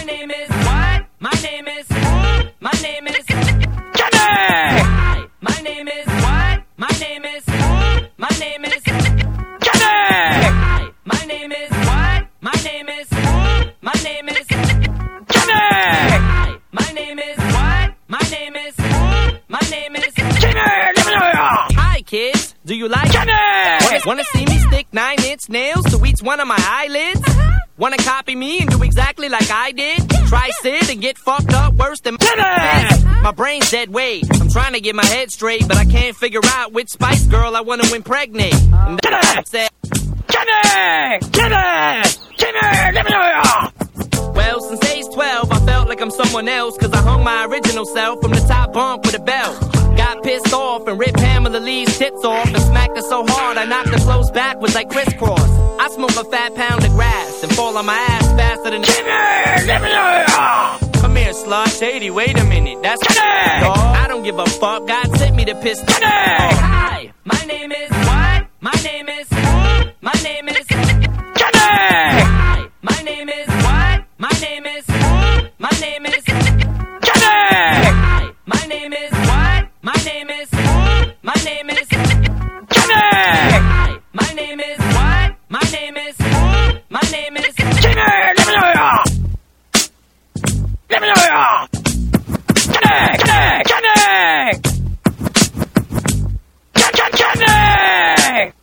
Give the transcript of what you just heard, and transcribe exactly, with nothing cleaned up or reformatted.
name is what? My name is my name is Kenny! Hi. My name is what? My name is my name is Kenny! Hi. My name is what? My name is my name is Kenny! Hi. My name is what? My name is my name is Kenny! Give me your... Hi kids, do you like Kenny! Wanna, wanna see me stick nine inch nails to each one of my eyelids? Wanna copy me and do exactly like I did? Try sit and get fucked up worse than Kenny! my brain's dead weight. I'm trying to get my head straight, but I can't figure out which Spice Girl I wanna impregnate. And Kenny! said, Kenny! Kenny! Kenny! Give me your... well, since age twelve, I felt like I'm someone else, cause I hung my original self from the top bunk with a belt. Got pissed off and ripped Pamela Lee's tits off and smacked her so hard I knocked her clothes backwards like crisscross. I smoke a fat pound of grass and fall on my ass faster than Kenny! Give me your... come here, slut. Shady, wait a minute. That's Kenny! dog. I don't give a fuck. God sent me to piss. Kenny! Hi, my name is what? My name is my name is Kenny! Hi, my name is what? My name is my name is Kenny! Hi, my name is what? My name is